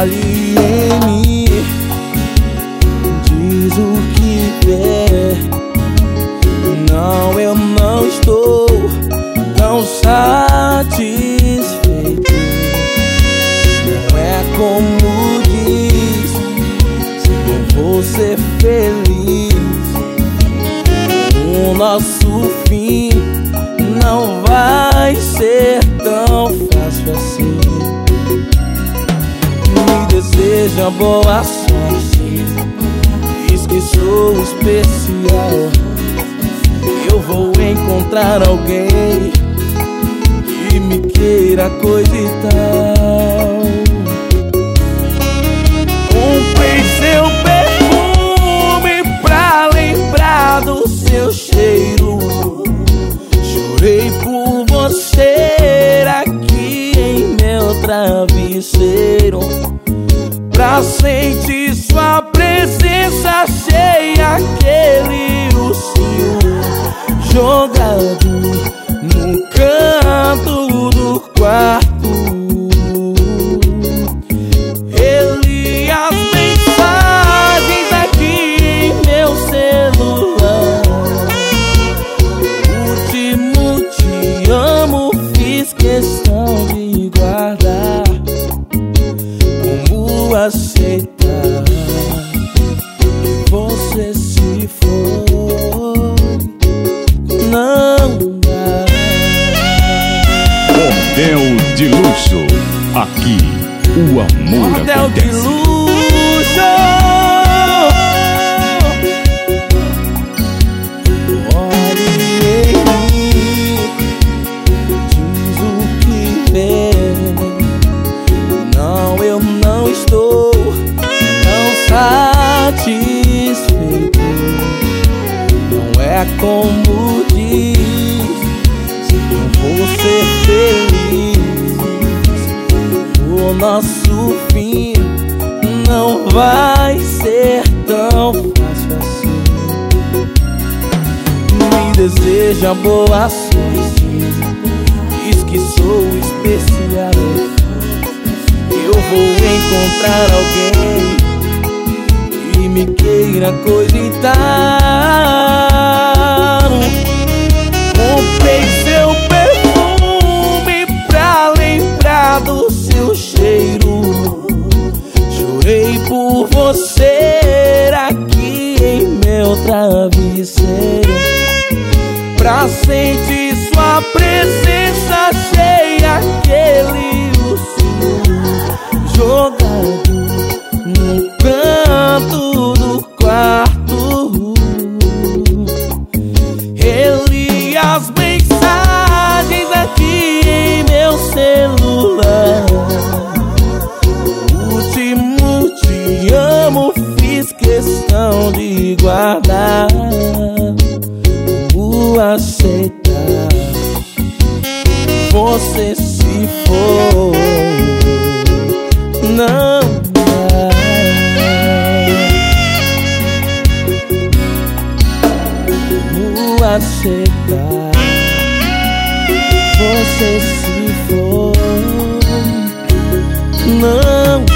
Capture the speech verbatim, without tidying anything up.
Olhe em mim, diz o que quer. Não, eu não estou tão satisfeito. Não é como diz, eu vou ser feliz. O nosso fim não vai ser tão fácil assim. Me deseja boa sorte, diz que sou especial. Eu vou encontrar alguém que me queira coisa e tal. Comprei seu perfume pra lembrar do seu cheiro. Chorei por você aqui em meu travesseiro, pra sentir sua presença cheia, aquele ursinho jogado no canto do quarto. Ele as mensagens aqui em meu celular. Último te amo, fiz questão de guardar. Como aceitar que você se foi? Não dá. Bordel de Luxo, aqui o amor Bordel acontece. de Luxo. Olhe em mim, diz o que vê. Não, eu não estou tão satisfeito. Não é como diz, eu vou ser feliz. O nosso fim não vai ser tão fácil assim. Me deseja boa sorte, diz que sou especial. Eu vou encontrar alguém que me queira coisa e tal. Comprei seu perfume pra lembrar do seu cheiro. Chorei por você aqui em meu travesseiro, pra sentir sua presença cheia, aquele ursinho jogado no canto do quarto. Ele as mensagens aqui em meu celular. Último te amo, fiz questão de guardar. Como aceitar você se for? Não dá. Como aceitar você se for? Não